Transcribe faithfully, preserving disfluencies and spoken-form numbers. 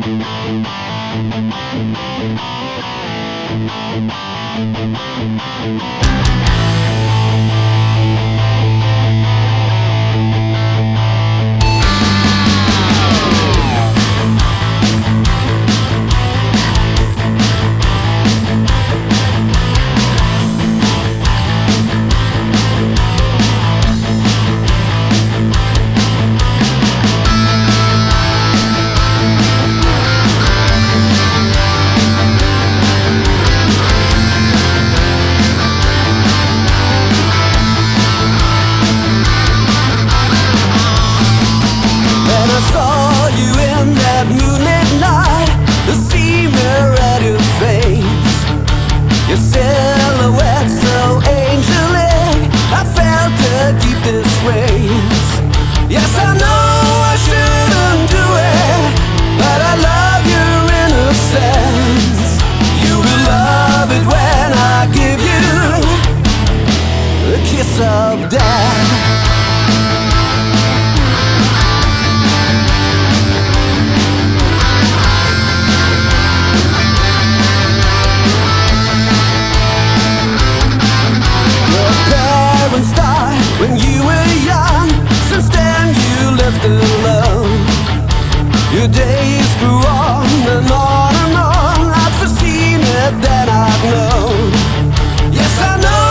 Your silhouette so angelic, I felt a deep disgrace. Yes, I know I shouldn't do it, but I love your innocence. You will love it when I give you a kiss of death. When you were young, since then you lived alone. Your days grew on and on and on. I've foreseen it, then I've known. Yes, I know.